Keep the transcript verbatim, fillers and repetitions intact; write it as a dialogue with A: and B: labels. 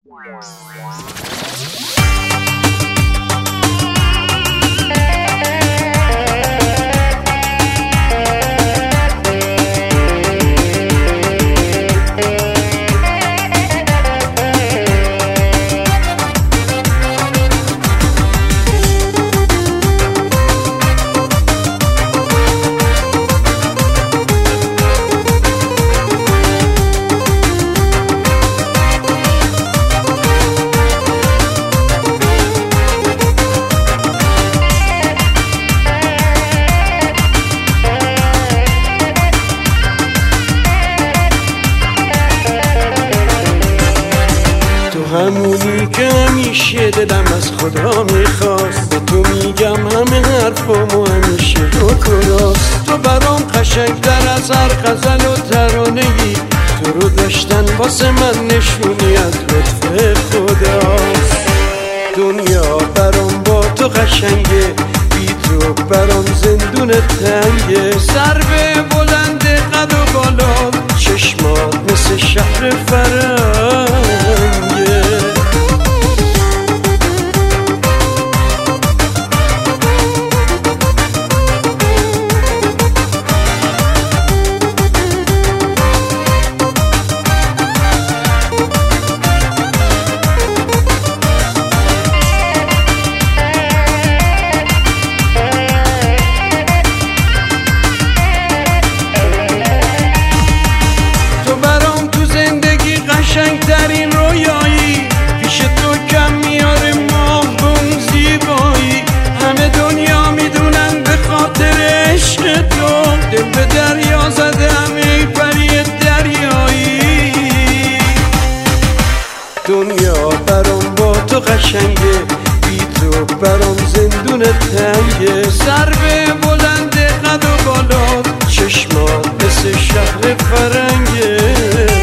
A: همونی که همیشه دلم از خدا میخواست، به تو میگم همه حرفامو همیشه رو تو راست. تو برام قشنگ‌تر از هر غزل و ترانه‌ای، تو رو داشتن واسه من نشونی از لطف خداست. دنیا برام با تو قشنگه، بی تو برام زندون تنگه. سر به بلند قد و بالا، چشمات مثل شهر فرنگه. قشنگترین رویایی، پیش تو کم میاره ماه بون زیبایی. همه دنیا میدونن به خاطر عشق تو، دل به دریا زده همه پری دریایی. دنیا برام با تو قشنگه، بی تو برام زندون تنگه. سر به بلند قد و بالا، چشمات مثل شهر فرنگه.